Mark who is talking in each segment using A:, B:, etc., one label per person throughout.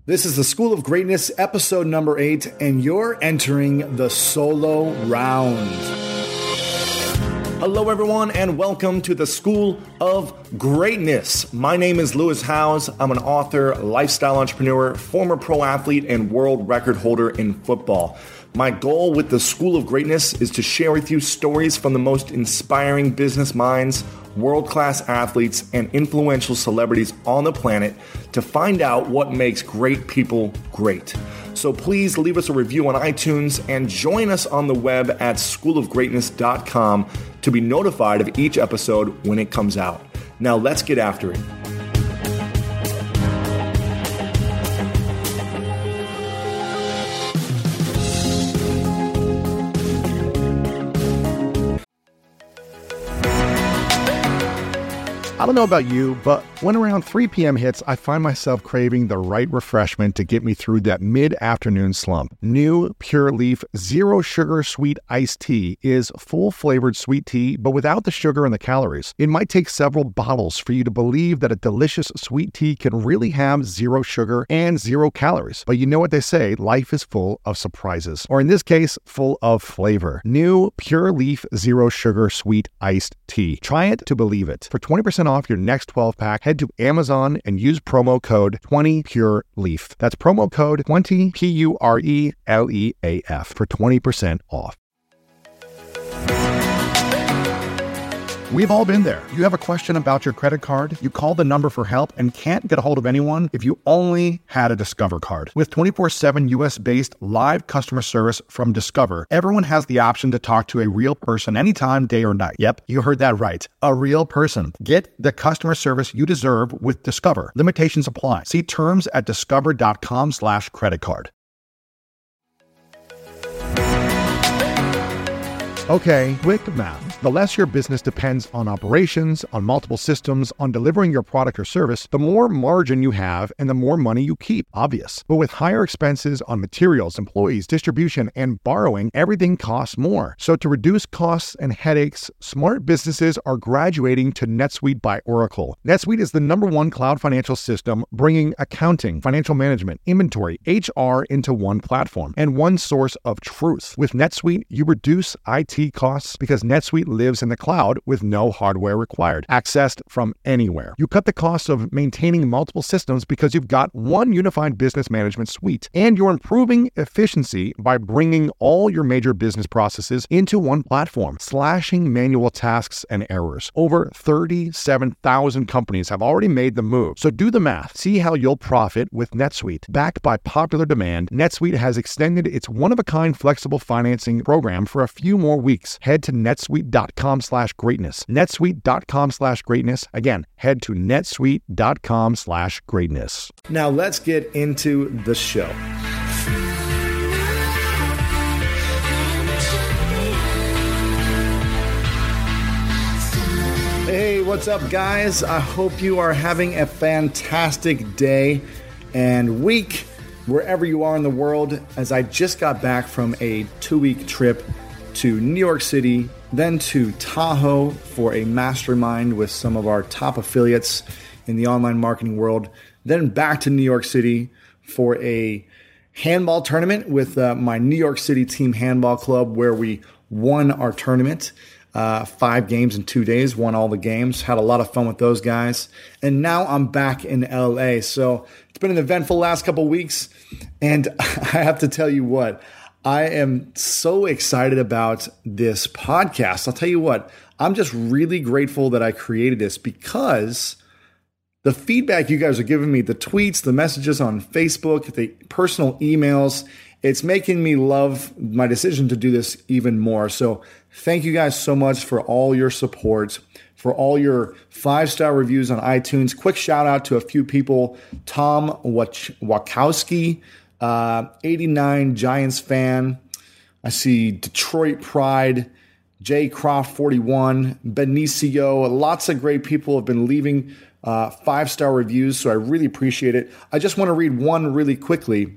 A: This is the School of Greatness, episode number 8, and you're entering the solo round. Hello, everyone, and welcome to the School of Greatness. My name is Lewis Howes. I'm an author, lifestyle entrepreneur, former pro athlete, and world record holder in football. My goal with the School of Greatness is to share with you stories from the most inspiring business minds, world-class athletes, and influential celebrities on the planet to find out what makes great people great. So please leave us a review on iTunes and join us on the web at schoolofgreatness.com to be notified of each episode when it comes out. Now let's get after it.
B: I don't know about you, but when around 3 p.m. hits, I find myself craving the right refreshment to get me through that mid-afternoon slump. New Pure Leaf Zero Sugar Sweet Iced Tea is full-flavored sweet tea, but without the sugar and the calories. It might take several bottles for you to believe that a delicious sweet tea can really have zero sugar and 0 calories. But you know what they say, life is full of surprises. Or in this case, full of flavor. New Pure Leaf Zero Sugar Sweet Iced Tea. Try it to believe it. For 20% off your next 12-pack, head to Amazon and use promo code 20PureLeaf. That's promo code 20 PURELEAF for 20% off. We've all been there. You have a question about your credit card, you call the number for help and can't get a hold of anyone if you only had a Discover card. With 24/7 US-based live customer service from Discover, everyone has the option to talk to a real person anytime, day or night. Yep, you heard that right. A real person. Get the customer service you deserve with Discover. Limitations apply. See terms at discover.com/creditcard. Okay, quick math. The less your business depends on operations, on multiple systems, on delivering your product or service, the more margin you have and the more money you keep. Obvious. But with higher expenses on materials, employees, distribution, and borrowing, everything costs more. So to reduce costs and headaches, smart businesses are graduating to NetSuite by Oracle. NetSuite is the #1 cloud financial system, bringing accounting, financial management, inventory, HR into one platform and one source of truth. With NetSuite, you reduce IT costs because NetSuite lives in the cloud with no hardware required, accessed from anywhere. You cut the cost of maintaining multiple systems because you've got one unified business management suite, and you're improving efficiency by bringing all your major business processes into one platform, slashing manual tasks and errors. Over 37,000 companies have already made the move. So do the math. See how you'll profit with NetSuite. Backed by popular demand, NetSuite has extended its one-of-a-kind flexible financing program for a few more weeks. Head to netsuite.com/greatness. netsuite.com/greatness. Again, head to netsuite.com/greatness.
A: Now let's get into the show. Hey, what's up, guys? I hope you are having a fantastic day and week wherever you are in the world, as I just got back from a 2-week trip to New York City, then to Tahoe for a mastermind with some of our top affiliates in the online marketing world, then back to New York City for a handball tournament with my New York City Team Handball Club, where we won our tournament. 5 games in 2 days, won all the games, had a lot of fun with those guys. And now I'm back in LA. So it's been an eventful last couple of weeks. And I have to tell you what, I am so excited about this podcast. I'll tell you what, I'm just really grateful that I created this, because the feedback you guys are giving me, the tweets, the messages on Facebook, the personal emails, it's making me love my decision to do this even more. So thank you guys so much for all your support, for all your 5-star reviews on iTunes. Quick shout out to a few people: Tom Wachowski, 89 Giants fan. I see Detroit Pride, J Croft 41, Benicio. Lots of great people have been leaving 5-star reviews, so I really appreciate it. I just want to read one really quickly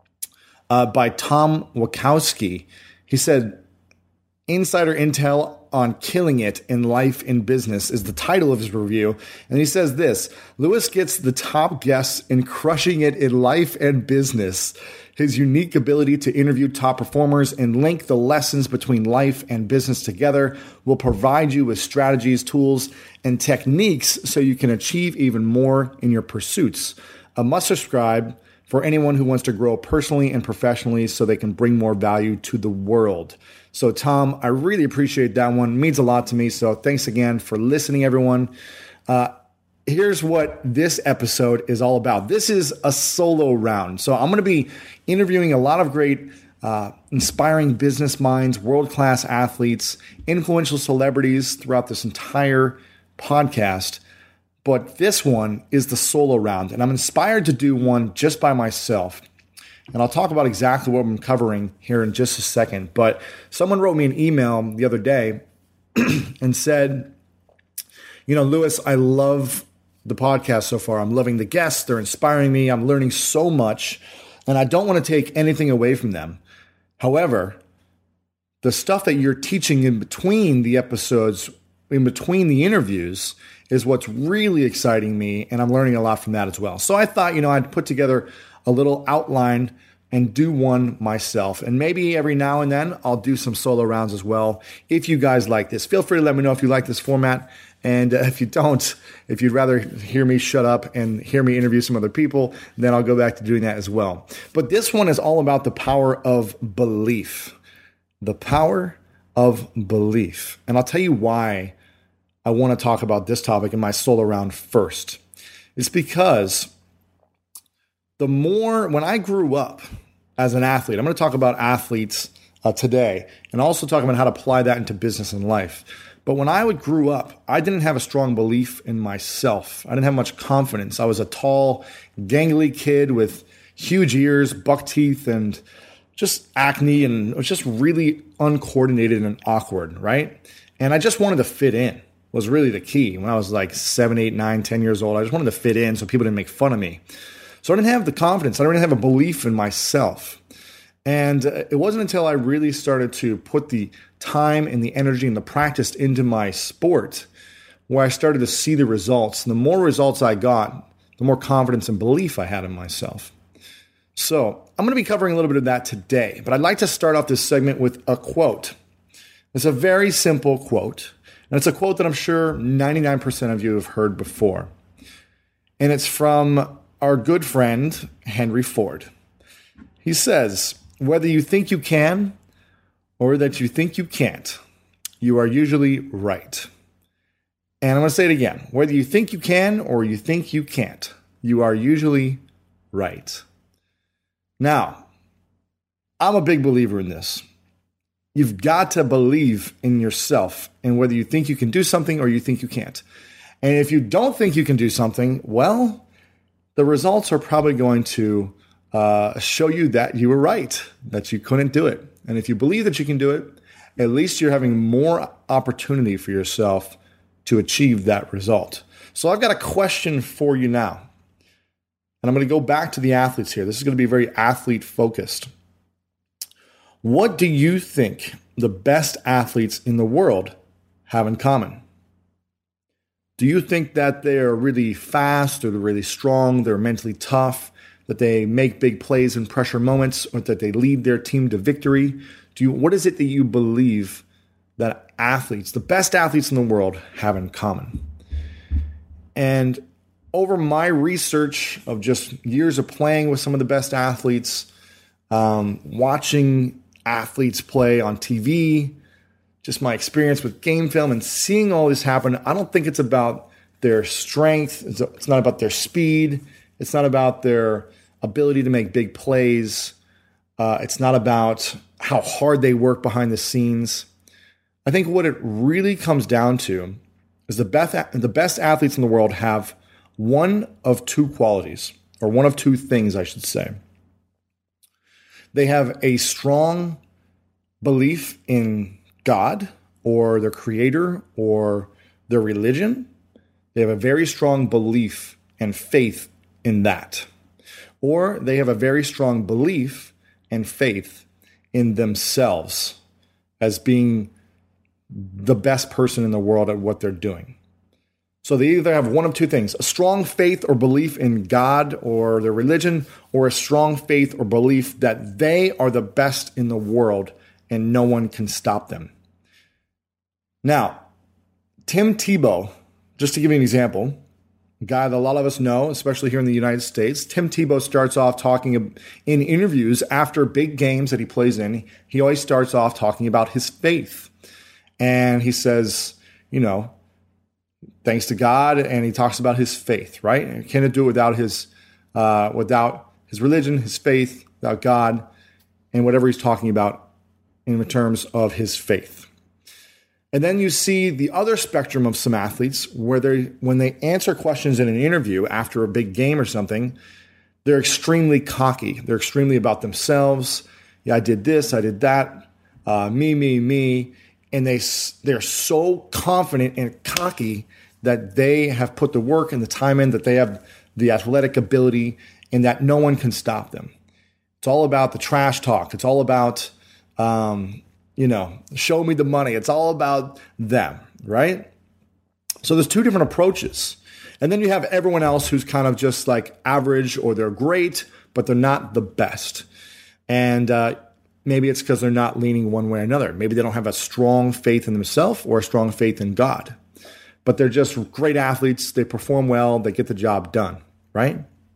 A: by Tom Wachowski. He said, "Insider intel on killing it in life and business is the title of his review. And he says this: Lewis gets the top guests in crushing it in life and business. His unique ability to interview top performers and link the lessons between life and business together will provide you with strategies, tools, and techniques so you can achieve even more in your pursuits. A must subscribe for anyone who wants to grow personally and professionally so they can bring more value to the world. So, Tom, I really appreciate that one. It means a lot to me. So thanks again for listening, everyone. Here's what this episode is all about. This is a solo round. So I'm going to be interviewing a lot of great, inspiring business minds, world-class athletes, influential celebrities throughout this entire podcast. But this one is the solo round, and I'm inspired to do one just by myself. And I'll talk about exactly what I'm covering here in just a second. But someone wrote me an email the other day and said, Lewis, I love the podcast so far. I'm loving the guests. They're inspiring me. I'm learning so much, and I don't want to take anything away from them. However, the stuff that you're teaching in between the episodes, in between the interviews, is what's really exciting me, and I'm learning a lot from that as well. So I thought, I'd put together a little outline and do one myself. And maybe every now and then I'll do some solo rounds as well. If you guys like this, feel free to let me know if you like this format. And if you don't, if you'd rather hear me shut up and hear me interview some other people, then I'll go back to doing that as well. But this one is all about the power of belief. The power of belief. And I'll tell you why I want to talk about this topic in my solo round first. It's because when I grew up as an athlete, I'm going to talk about athletes today and also talk about how to apply that into business and life. But when I grew up, I didn't have a strong belief in myself. I didn't have much confidence. I was a tall, gangly kid with huge ears, buck teeth, and just acne, and it was just really uncoordinated and awkward, right? And I just wanted to fit in, was really the key. When I was like 7, 8, 9, 10 years old, I just wanted to fit in so people didn't make fun of me. So I didn't have the confidence. I didn't have a belief in myself. And it wasn't until I really started to put the time and the energy and the practice into my sport where I started to see the results. And the more results I got, the more confidence and belief I had in myself. So I'm going to be covering a little bit of that today, but I'd like to start off this segment with a quote. It's a very simple quote, and it's a quote that I'm sure 99% of you have heard before. And it's from our good friend, Henry Ford. He says, "Whether you think you can or that you think you can't, you are usually right." And I'm going to say it again. Whether you think you can or you think you can't, you are usually right. Now, I'm a big believer in this. You've got to believe in yourself and whether you think you can do something or you think you can't. And if you don't think you can do something, well, the results are probably going to show you that you were right, that you couldn't do it. And if you believe that you can do it, at least you're having more opportunity for yourself to achieve that result. So I've got a question for you now. And I'm going to go back to the athletes here. This is going to be very athlete focused. What do you think the best athletes in the world have in common? Do you think that they're really fast, or they're really strong, they're mentally tough, that they make big plays in pressure moments, or that they lead their team to victory? What is it that you believe that athletes, the best athletes in the world, have in common? And over my research of just years of playing with some of the best athletes, watching athletes play on TV, just my experience with game film and seeing all this happen, I don't think it's about their strength. It's not about their speed. It's not about their ability to make big plays. It's not about how hard they work behind the scenes. I think what it really comes down to is the best athletes in the world have one of two qualities, or one of two things, I should say. They have a strong belief in God or their creator or their religion. They have a very strong belief and faith in that. Or they have a very strong belief and faith in themselves as being the best person in the world at what they're doing. So they either have one of two things: a strong faith or belief in God or their religion, or a strong faith or belief that they are the best in the world and no one can stop them. Now, Tim Tebow, just to give you an example, a guy that a lot of us know, especially here in the United States, Tim Tebow starts off talking in interviews after big games that he plays in. He always starts off talking about his faith. And he says, thanks to God, and he talks about his faith, right? And he can't do it without his religion, his faith, without God, and whatever he's talking about in terms of his faith. And then you see the other spectrum of some athletes where when they answer questions in an interview after a big game or something, they're extremely cocky. They're extremely about themselves. Yeah, I did this, I did that, me. And they're so confident and cocky that they have put the work and the time in, that they have the athletic ability, and that no one can stop them. It's all about the trash talk. It's all about show me the money. It's all about them, right? So there's two different approaches. And then you have everyone else who's kind of just like average, or they're great, but they're not the best. And maybe it's because they're not leaning one way or another. Maybe they don't have a strong faith in themselves or a strong faith in God. But they're just great athletes. They perform well. They get the job done, right?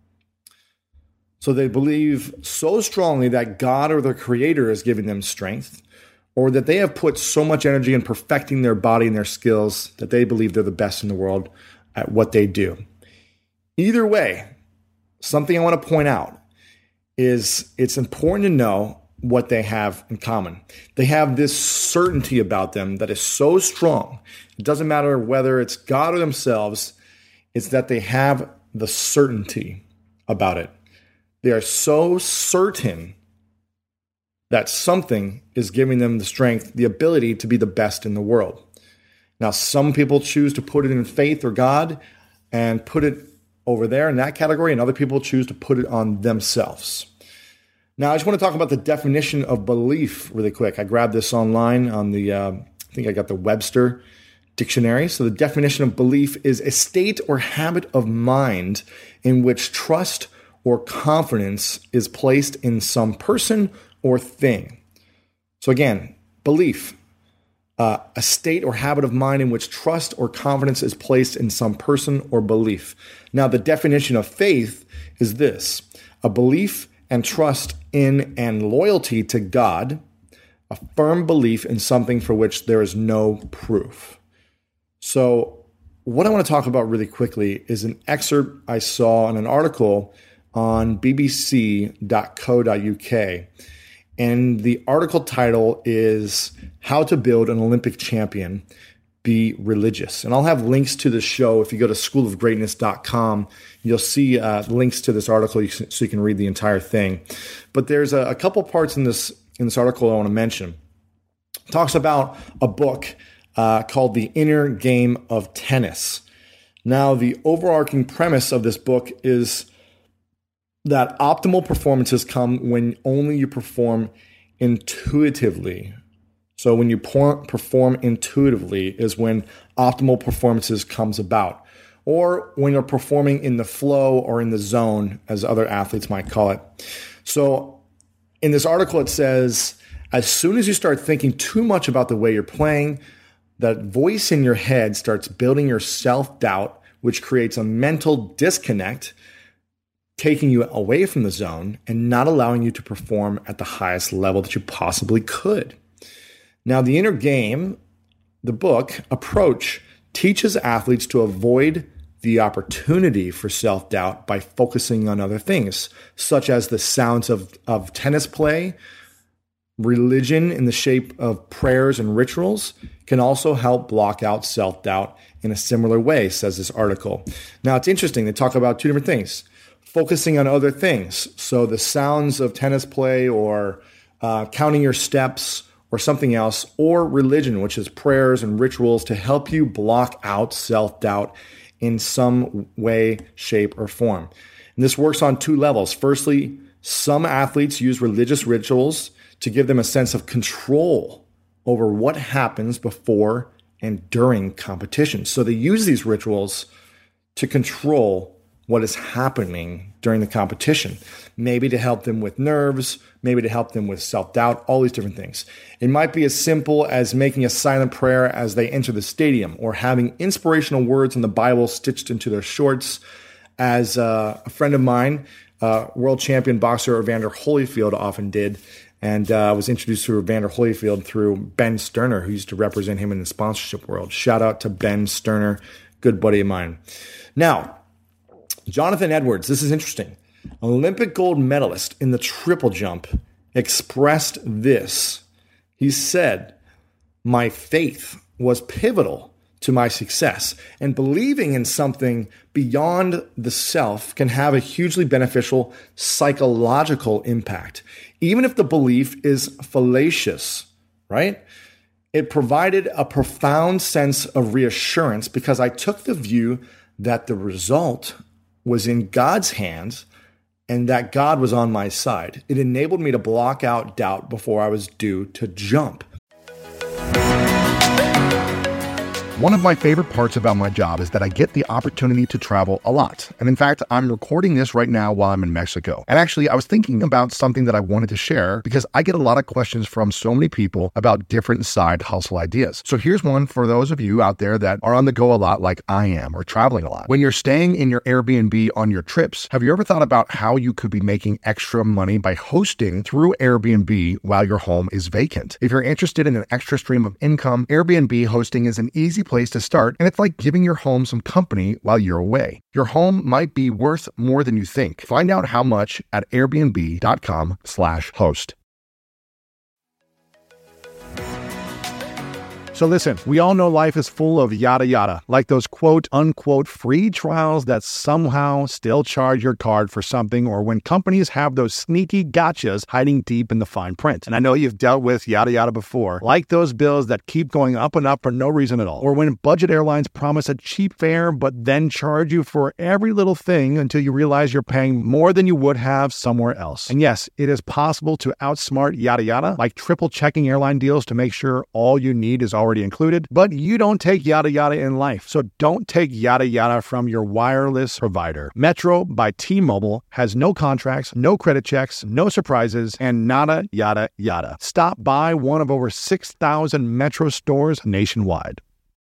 A: So they believe so strongly that God or their creator is giving them strength, or that they have put so much energy in perfecting their body and their skills that they believe they're the best in the world at what they do. Either way, something I want to point out is it's important to know what they have in common. They have this certainty about them that is so strong. It doesn't matter whether it's God or themselves, it's that they have the certainty about it. They are so certain that something is giving them the strength, the ability to be the best in the world. Now, some people choose to put it in faith or God and put it over there in that category, and other people choose to put it on themselves. Now, I just want to talk about the definition of belief really quick. I grabbed this online on I think I got the Webster Dictionary. So the definition of belief is a state or habit of mind in which trust or confidence is placed in some person or thing. So again, belief, a state or habit of mind in which trust or confidence is placed in some person or belief. Now, the definition of faith is this: a belief and trust in and loyalty to God, a firm belief in something for which there is no proof. So what I want to talk about really quickly is an excerpt I saw in an article on bbc.co.uk. And the article title is How to Build an Olympic Champion, Be Religious. And I'll have links to the show. If you go to schoolofgreatness.com, you'll see links to this article so you can read the entire thing. But there's a couple parts in this article I want to mention. It talks about a book called The Inner Game of Tennis. Now, the overarching premise of this book is that optimal performances come when only you perform intuitively. So when you perform intuitively is when optimal performances comes about, or when you're performing in the flow or in the zone, as other athletes might call it. So in this article, it says, as soon as you start thinking too much about the way you're playing, that voice in your head starts building your self-doubt, which creates a mental disconnect, taking you away from the zone and not allowing you to perform at the highest level that you possibly could. Now, the Inner Game, the book, approach teaches athletes to avoid the opportunity for self-doubt by focusing on other things, such as the sounds of tennis play. Religion in the shape of prayers and rituals can also help block out self-doubt in a similar way, says this article. Now, it's interesting. They talk about two different things. Focusing on other things. So the sounds of tennis play, or counting your steps, or something else, or religion, which is prayers and rituals to help you block out self-doubt in some way, shape, or form. And this works on two levels. Firstly, some athletes use religious rituals to give them a sense of control over what happens before and during competition. So they use these rituals to control what is happening during the competition, maybe to help them with nerves, maybe to help them with self-doubt, all these different things. It might be as simple as making a silent prayer as they enter the stadium, or having inspirational words in the Bible stitched into their shorts, as a friend of mine, world champion boxer Evander Holyfield often did. And I was introduced to Evander Holyfield through Ben Sterner, who used to represent him in the sponsorship world. Shout out to Ben Sterner, good buddy of mine. Now, Jonathan Edwards, this is interesting. Olympic gold medalist in the triple jump expressed this. He said, "My faith was pivotal to my success, and believing in something beyond the self can have a hugely beneficial psychological impact, even if the belief is fallacious," right? It provided a profound sense of reassurance because I took the view that the result was in God's hands and that God was on my side. It enabled me to block out doubt before I was due to jump.
B: One of my favorite parts about my job is that I get the opportunity to travel a lot. And in fact, I'm recording this right now while I'm in Mexico. And actually, I was thinking about something that I wanted to share because I get a lot of questions from so many people about different side hustle ideas. So here's one for those of you out there that are on the go a lot like I am, or traveling a lot. When you're staying in your Airbnb on your trips, have you ever thought about how you could be making extra money by hosting through Airbnb while your home is vacant? If you're interested in an extra stream of income, Airbnb hosting is an easy place to start, and it's like giving your home some company while you're away. Your home might be worth more than you think. Find out how much at airbnb.com/host. So listen, we all know life is full of yada yada, like those quote unquote free trials that somehow still charge your card for something, or when companies have those sneaky gotchas hiding deep in the fine print. And I know you've dealt with yada yada before, like those bills that keep going up and up for no reason at all, or when budget airlines promise a cheap fare but then charge you for every little thing until you realize you're paying more than you would have somewhere else. And yes, it is possible to outsmart yada yada, like triple checking airline deals to make sure all you need is already included, but you don't take yada yada in life. So don't take yada yada from your wireless provider. Metro by T-Mobile has no contracts, no credit checks, no surprises, and nada yada yada. Stop by one of over 6,000 Metro stores nationwide.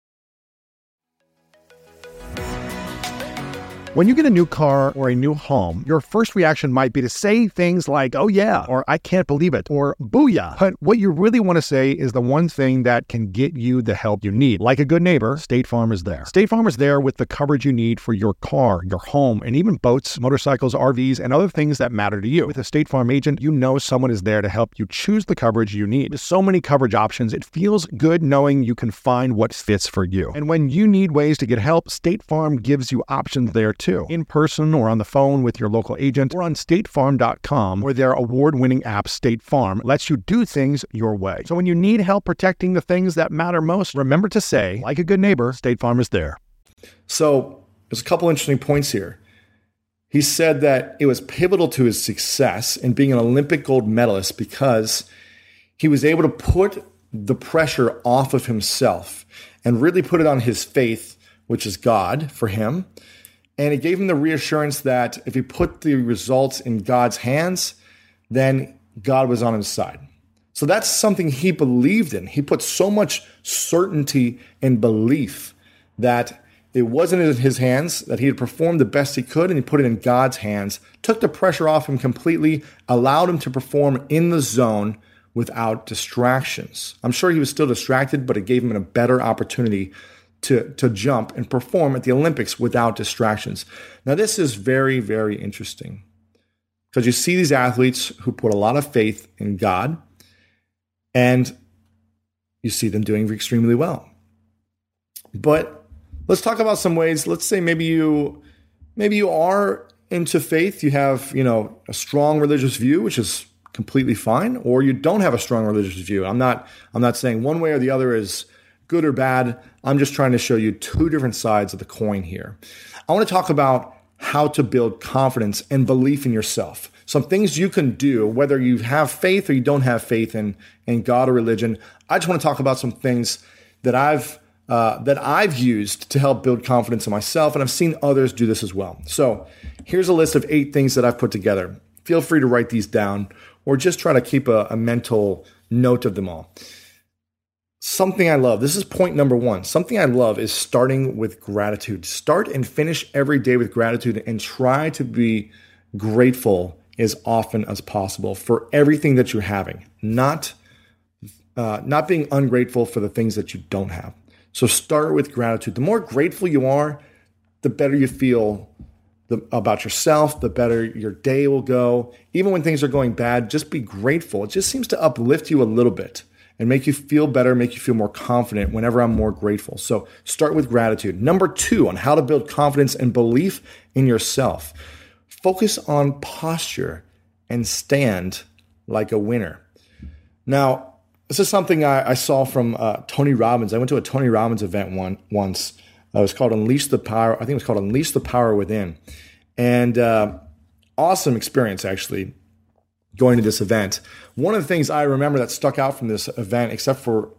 B: When you get a new car or a new home, your first reaction might be to say things like, "Oh yeah," or "I can't believe it," or "Booyah." But what you really want to say is the one thing that can get you the help you need. Like a good neighbor, State Farm is there. State Farm is there with the coverage you need for your car, your home, and even boats, motorcycles, RVs, and other things that matter to you. With a State Farm agent, you know someone is there to help you choose the coverage you need. With so many coverage options, it feels good knowing you can find what fits for you. And when you need ways to get help, State Farm gives you options there too, in person or on the phone with your local agent, or on statefarm.com, where their award-winning app State Farm lets you do things your way. So when you need help protecting the things that matter most, remember to say, like a good neighbor, State Farm is there.
A: So there's a couple interesting points here. He said that it was pivotal to his success in being an Olympic gold medalist because he was able to put the pressure off of himself and really put it on his faith, which is God for him. And it gave him the reassurance that if he put the results in God's hands, then God was on his side. So that's something he believed in. He put so much certainty and belief that it wasn't in his hands, that he had performed the best he could, and he put it in God's hands, took the pressure off him completely, allowed him to perform in the zone without distractions. I'm sure he was still distracted, but it gave him a better opportunity to jump and perform at the Olympics without distractions. Now, this is very, very interesting because you see these athletes who put a lot of faith in God, and you see them doing extremely well. But let's talk about some ways. Let's say maybe you are into faith. You have, a strong religious view, which is completely fine, or you don't have a strong religious view. I'm not saying one way or the other is good or bad. I'm just trying to show you two different sides of the coin here. I want to talk about how to build confidence and belief in yourself. some things you can do, whether you have faith or you don't have faith in God or religion. I just want to talk about some things that I've used to help build confidence in myself, and I've seen others do this as well. So here's a list of 8 things that I've put together. Feel free to write these down or just try to keep a mental note of them all. Something I love. This is point number 1. Something I love is starting with gratitude. Start and finish every day with gratitude and try to be grateful as often as possible for everything that you're having, not being ungrateful for the things that you don't have. So start with gratitude. The more grateful you are, the better you feel about yourself, the better your day will go. Even when things are going bad, just be grateful. It just seems to uplift you a little bit and make you feel better, make you feel more confident whenever I'm more grateful. So start with gratitude. Number 2, on how to build confidence and belief in yourself. Focus on posture and stand like a winner. Now, this is something I saw from Tony Robbins. I went to a Tony Robbins event once. It was called Unleash the Power. I think it was called Unleash the Power Within. And awesome experience, actually, going to this event. One of the things I remember that stuck out from this event, except for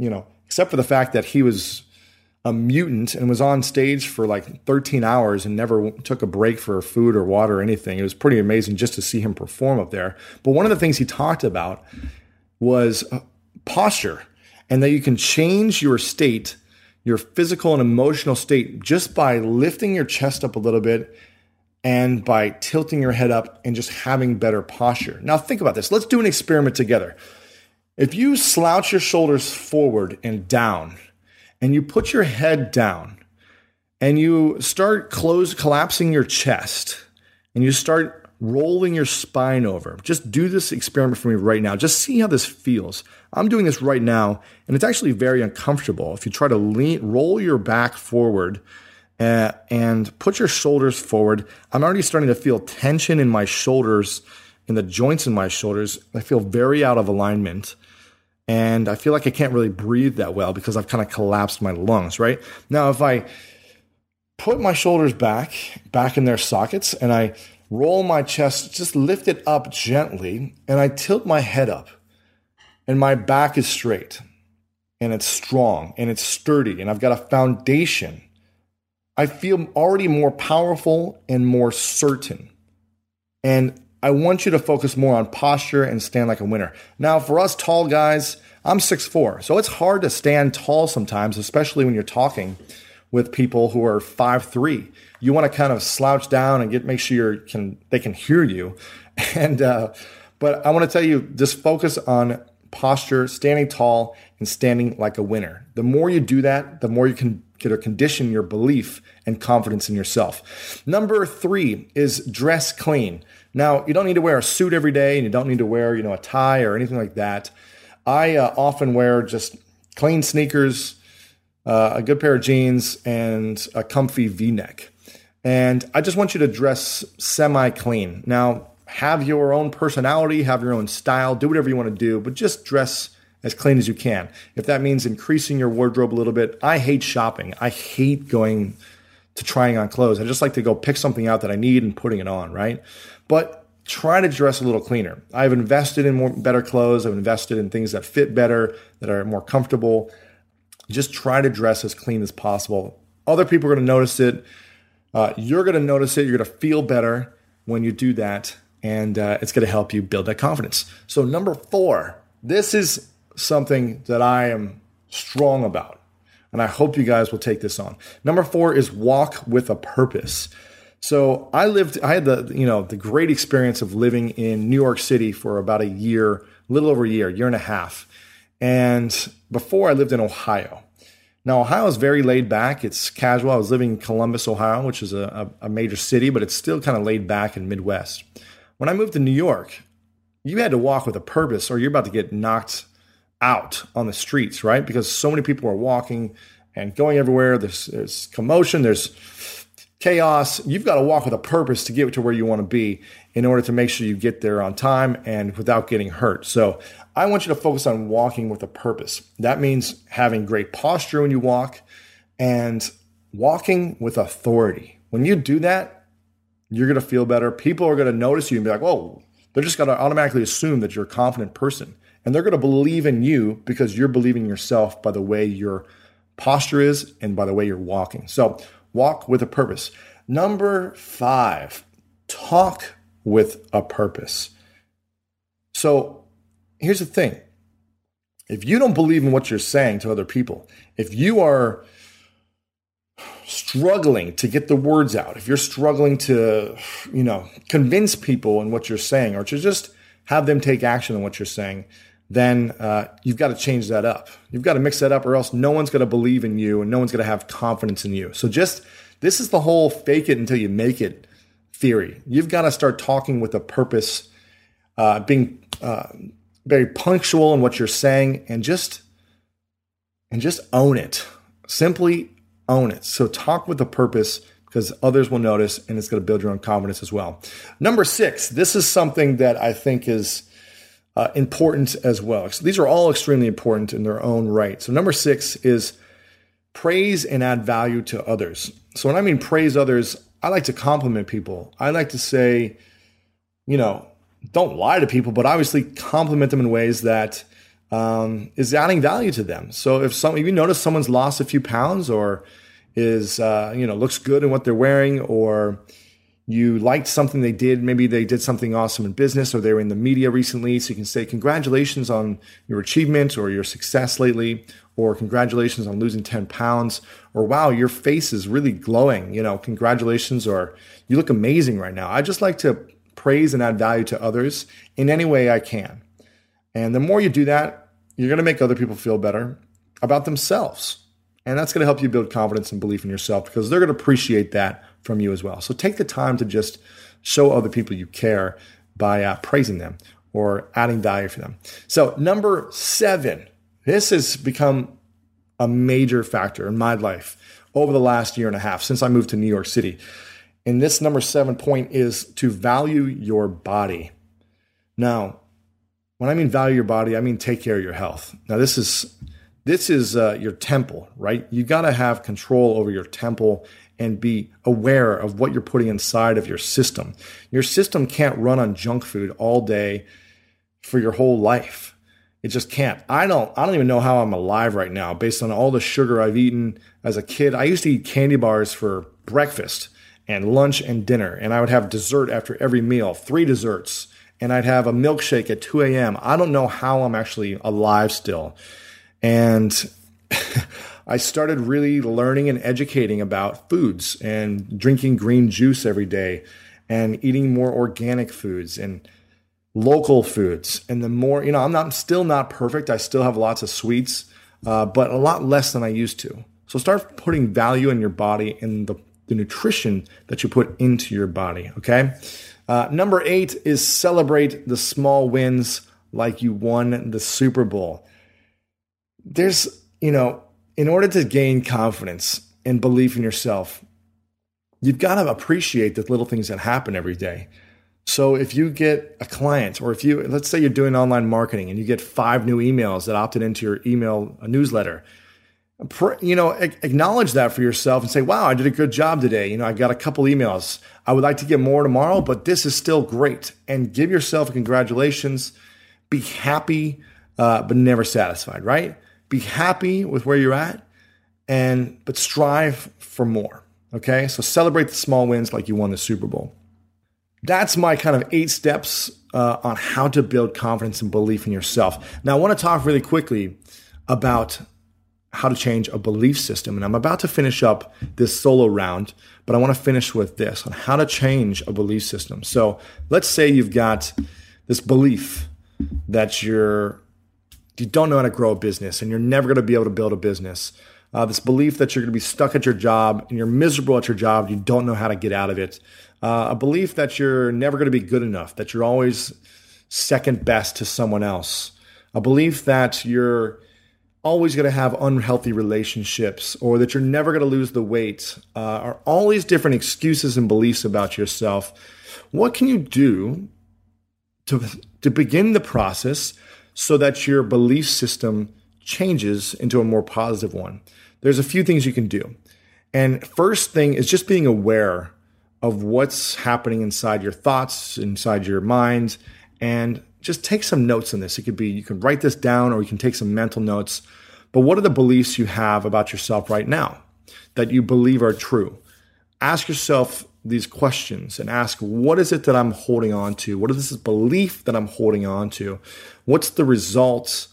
A: the fact that he was a mutant and was on stage for like 13 hours and never took a break for food or water or anything. It was pretty amazing just to see him perform up there. But one of the things he talked about was posture, and that you can change your state, your physical and emotional state, just by lifting your chest up a little bit and by tilting your head up and just having better posture. Now think about this. Let's do an experiment together. If you slouch your shoulders forward and down, and you put your head down, and you start collapsing your chest, and you start rolling your spine over. Just do this experiment for me right now. Just see how this feels. I'm doing this right now, and it's actually very uncomfortable. If you try to roll your back forward and put your shoulders forward, I'm already starting to feel tension in my shoulders, in the joints in my shoulders. I feel very out of alignment. And I feel like I can't really breathe that well because I've kind of collapsed my lungs, right? Now, if I put my shoulders back in their sockets, and I roll my chest, just lift it up gently, and I tilt my head up, and my back is straight, and it's strong, and it's sturdy, and I've got a foundation, I feel already more powerful and more certain. And I want you to focus more on posture and stand like a winner. Now, for us tall guys, I'm 6'4", so it's hard to stand tall sometimes, especially when you're talking with people who are 5'3". You want to kind of slouch down and make sure they can hear you. But I want to tell you, just focus on posture, standing tall, and standing like a winner. The more you do that, the more you can condition your belief and confidence in yourself. Number 3 is dress clean. Now, you don't need to wear a suit every day, and you don't need to wear, a tie or anything like that. I often wear just clean sneakers, a good pair of jeans, and a comfy V-neck. And I just want you to dress semi-clean. Now, have your own personality, have your own style, do whatever you want to do, but just dress as clean as you can. If that means increasing your wardrobe a little bit, I hate shopping. I hate going to trying on clothes. I just like to go pick something out that I need and putting it on, right? But try to dress a little cleaner. I've invested in better clothes. I've invested in things that fit better, that are more comfortable. Just try to dress as clean as possible. Other people are going to notice it. You're going to notice it. You're going to feel better when you do that, and it's going to help you build that confidence. So number 4, this is something that I am strong about, and I hope you guys will take this on. Number 4 is walk with a purpose. So I had the great experience of living in New York City for about a year, a little over a year and a half. And before I lived in Ohio. Now, Ohio is very laid back. It's casual. I was living in Columbus, Ohio, which is a major city, but it's still kind of laid back in Midwest. When I moved to New York, you had to walk with a purpose or you're about to get knocked out on the streets, right? Because so many people are walking and going everywhere. There's commotion. There's chaos. You've got to walk with a purpose to get to where you want to be in order to make sure you get there on time and without getting hurt. So I want you to focus on walking with a purpose. That means having great posture when you walk and walking with authority. When you do that, You're going to feel better. People are going to notice you and be like, whoa, they're just going to automatically assume that you're a confident person. And they're going to believe in you because you're believing in yourself by the way your posture is and by the way you're walking. So walk with a purpose. Number 5, talk with a purpose. So here's the thing. If you don't believe in what you're saying to other people, if you are struggling to get the words out, if you're struggling to, convince people in what you're saying or to just have them take action on what you're saying, then you've got to change that up. You've got to mix that up or else no one's going to believe in you and no one's going to have confidence in you. So this is the whole fake it until you make it theory. You've got to start talking with a purpose, being very punctual in what you're saying and just own it. Simply own it. So talk with a purpose because others will notice and it's going to build your own confidence as well. Number 6, this is something that I think is important as well. So these are all extremely important in their own right. So number 6 is praise and add value to others. So when I mean praise others, I like to compliment people. I like to say, don't lie to people, but obviously compliment them in ways that is adding value to them. So if you notice someone's lost a few pounds or is, looks good in what they're wearing, or you liked something they did, maybe they did something awesome in business or they were in the media recently. So you can say, congratulations on your achievement or your success lately, or congratulations on losing 10 pounds, or wow, your face is really glowing, congratulations, or you look amazing right now. I just like to praise and add value to others in any way I can. And the more you do that, you're going to make other people feel better about themselves. And that's going to help you build confidence and belief in yourself because they're going to appreciate that from you as well. So take the time to just show other people you care by praising them or adding value for them. So number 7, this has become a major factor in my life over the last year and a half since I moved to New York City. And this number 7 point is to value your body. Now, when I mean value your body, I mean take care of your health. Now, this is your temple, right? You got to have control over your temple and be aware of what you're putting inside of your system. Your system can't run on junk food all day for your whole life. It just can't. I don't even know how I'm alive right now based on all the sugar I've eaten as a kid. I used to eat candy bars for breakfast and lunch and dinner, and I would have dessert after every meal, 3 desserts. And I'd have a milkshake at 2 a.m. I don't know how I'm actually alive still. And I started really learning and educating about foods and drinking green juice every day and eating more organic foods and local foods. And the more, I'm still not perfect. I still have lots of sweets, but a lot less than I used to. So start putting value in your body and the nutrition that you put into your body, okay? Number 8 is celebrate the small wins like you won the Super Bowl. There's, in order to gain confidence and belief in yourself, you've got to appreciate the little things that happen every day. So if you get a client, or let's say you're doing online marketing and you get 5 new emails that opted into your email newsletter, acknowledge that for yourself and say, wow, I did a good job today. I got a couple emails. I would like to get more tomorrow, but this is still great. And give yourself a congratulations. Be happy, but never satisfied, right? Be happy with where you're at, but strive for more. Okay. So celebrate the small wins like you won the Super Bowl. That's my kind of 8 steps on how to build confidence and belief in yourself. Now I want to talk really quickly about how to change a belief system. And I'm about to finish up this solo round, but I want to finish with this on how to change a belief system. So let's say you've got this belief that you don't know how to grow a business and you're never going to be able to build a business. This belief that you're going to be stuck at your job and you're miserable at your job. You don't know how to get out of it. A belief that you're never going to be good enough, that you're always second best to someone else. A belief that you're always going to have unhealthy relationships, or that you're never going to lose the weight, are all these different excuses and beliefs about yourself. What can you do to begin the process so that your belief system changes into a more positive one? There's a few things you can do. And first thing is just being aware of what's happening inside your thoughts, inside your mind, and just take some notes on this. It could be, you can write this down or you can take some mental notes. But what are the beliefs you have about yourself right now that you believe are true? Ask yourself these questions and ask, what is it that I'm holding on to? What is this belief that I'm holding on to? What's the results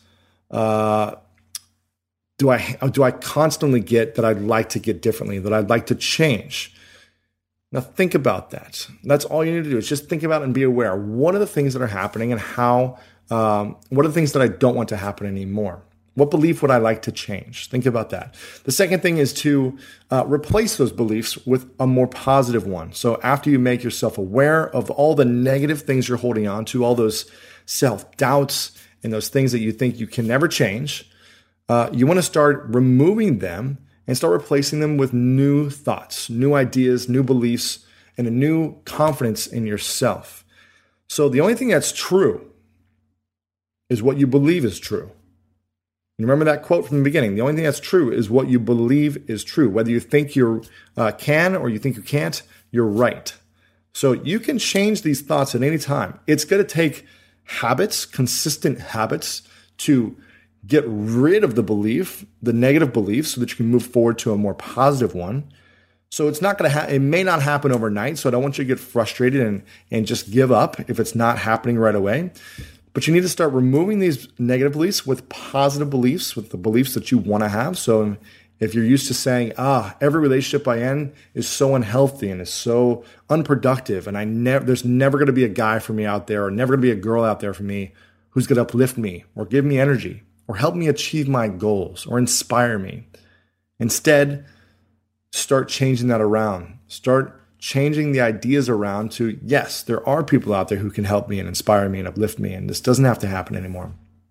A: do I constantly get that I'd like to get differently, that I'd like to change? Now think about that. That's all you need to do is just think about it and be aware. What are the things that are happening and what are the things that I don't want to happen anymore? What belief would I like to change? Think about that. The second thing is to replace those beliefs with a more positive one. So after you make yourself aware of all the negative things you're holding on to, all those self-doubts and those things that you think you can never change, you want to start removing them and start replacing them with new thoughts, new ideas, new beliefs, and a new confidence in yourself. So the only thing that's true is what you believe is true. You remember that quote from the beginning. The only thing that's true is what you believe is true. Whether you think you can or you think you can't, you're right. So you can change these thoughts at any time. It's going to take habits, consistent habits, to get rid of the belief, the negative belief, so that you can move forward to a more positive one. So it's not going to it may not happen overnight. So I don't want you to get frustrated and just give up if it's not happening right away. But you need to start removing these negative beliefs with positive beliefs, with the beliefs that you want to have. So if you're used to saying, every relationship I in is so unhealthy and is so unproductive, and there's never going to be a guy for me out there, or never going to be a girl out there for me who's going to uplift me or give me energy or help me achieve my goals or inspire me. Instead, start changing that around. Start changing the ideas around to, yes, there are people out there who can help me and inspire me and uplift me, and this doesn't have to happen anymore.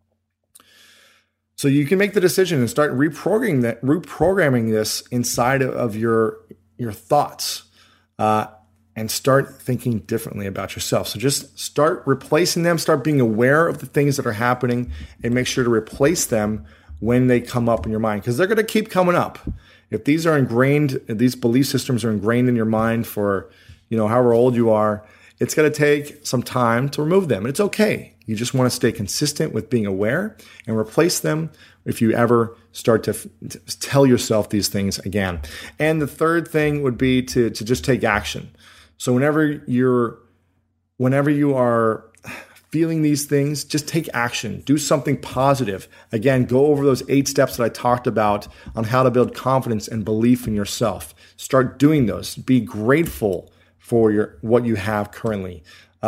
A: So you can make the decision and start reprogramming this inside of your thoughts, and start thinking differently about yourself. So just start replacing them, start being aware of the things that are happening, and make sure to replace them when they come up in your mind, because they're going to keep coming up. If these belief systems are ingrained in your mind for, however old you are, it's going to take some time to remove them. And it's okay. You just want to stay consistent with being aware and replace them if you ever start to tell yourself these things again. And the third thing would be to just take action. So whenever you are feeling these things, just take action. Do something positive. Again, go over those 8 steps that I talked about on how to build confidence and belief in yourself. Start doing those. Be grateful for what you have currently.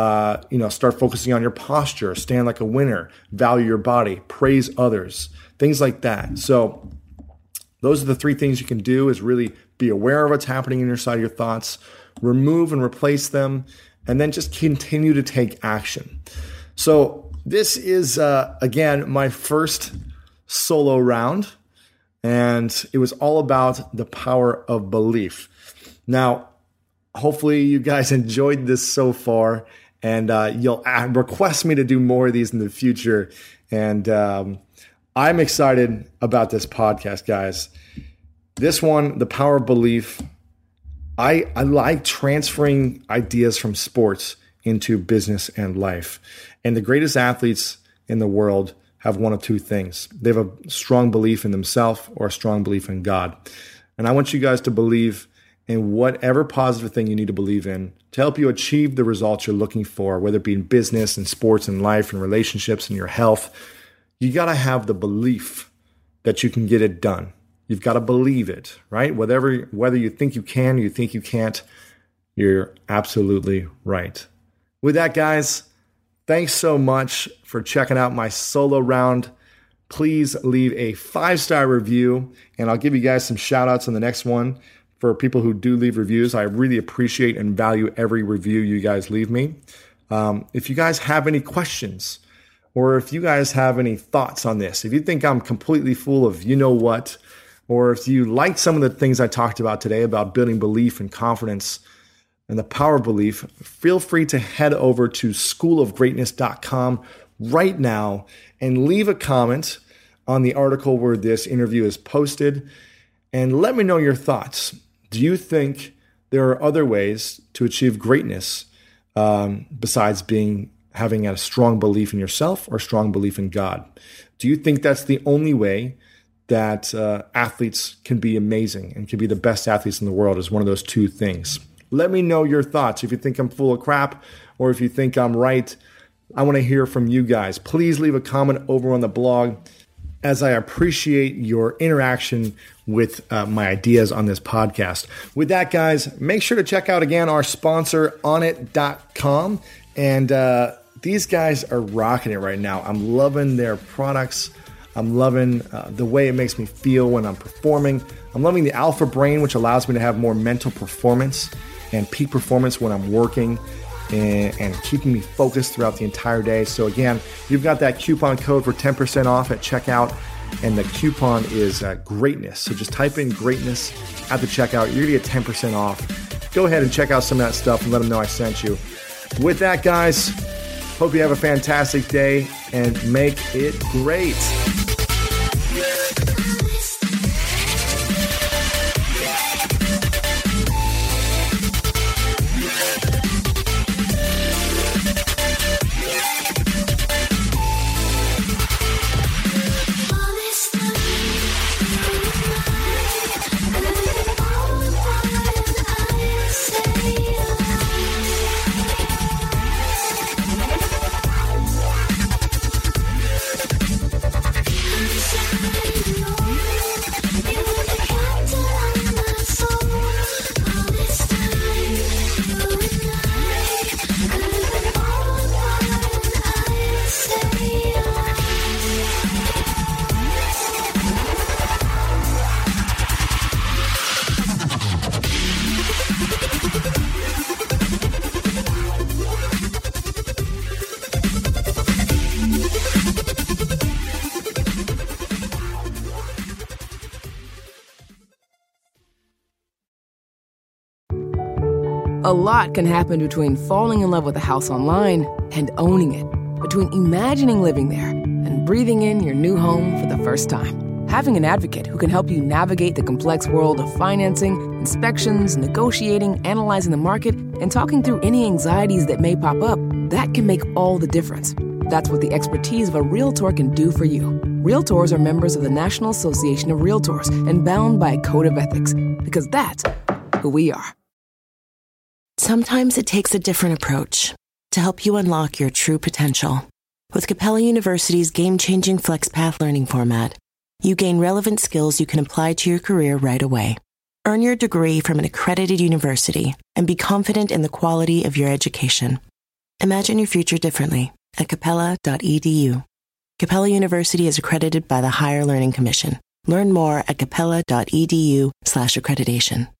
A: Start focusing on your posture. Stand like a winner. Value your body. Praise others. Things like that. So those are the 3 things you can do: is really be aware of what's happening inside your thoughts, remove and replace them, and then just continue to take action. So this is, again, my first solo round, and it was all about the power of belief. Now, hopefully you guys enjoyed this so far, and you'll request me to do more of these in the future. And I'm excited about this podcast, guys. This one, the power of belief, I like transferring ideas from sports into business and life. And the greatest athletes in the world have one of 2 things. They have a strong belief in themselves or a strong belief in God. And I want you guys to believe in whatever positive thing you need to believe in to help you achieve the results you're looking for, whether it be in business and sports and life and relationships and your health. You got to have the belief that you can get it done. You've got to believe it, right? Whether you think you can, you think you can't, you're absolutely right. With that, guys, thanks so much for checking out my solo round. Please leave a 5-star review, and I'll give you guys some shout outs on the next one for people who do leave reviews. I really appreciate and value every review you guys leave me. If you guys have any questions, or if you guys have any thoughts on this, if you think I'm completely full of what, or if you like some of the things I talked about today about building belief and confidence and the power of belief, feel free to head over to schoolofgreatness.com right now and leave a comment on the article where this interview is posted, and let me know your thoughts. Do you think there are other ways to achieve greatness besides having a strong belief in yourself or strong belief in God. Do you think that's the only way that athletes can be amazing and can be the best athletes in the world, is one of those two things? Let me know your thoughts. If you think I'm full of crap or if you think I'm right, I want to hear from you guys. Please leave a comment over on the blog, as I appreciate your interaction with my ideas on this podcast. With that, guys, make sure to check out again our sponsor, Onnit.com. And these guys are rocking it right now. I'm loving their products. I'm loving the way it makes me feel when I'm performing. I'm loving the Alpha Brain, which allows me to have more mental performance and peak performance when I'm working, and keeping me focused throughout the entire day. So again, you've got that coupon code for 10% off at checkout, and the coupon is greatness. So just type in greatness at the checkout. You're gonna get 10% off. Go ahead and check out some of that stuff and let them know I sent you. With that, guys, hope you have a fantastic day and make it great.
C: A lot can happen between falling in love with a house online and owning it, between imagining living there and breathing in your new home for the first time. Having an advocate who can help you navigate the complex world of financing, inspections, negotiating, analyzing the market, and talking through any anxieties that may pop up, that can make all the difference. That's what the expertise of a Realtor can do for you. Realtors are members of the National Association of Realtors and bound by a code of ethics, because that's who we are.
D: Sometimes it takes a different approach to help you unlock your true potential. With Capella University's game-changing FlexPath learning format, you gain relevant skills you can apply to your career right away. Earn your degree from an accredited university and be confident in the quality of your education. Imagine your future differently at capella.edu. Capella University is accredited by the Higher Learning Commission. Learn more at capella.edu/accreditation.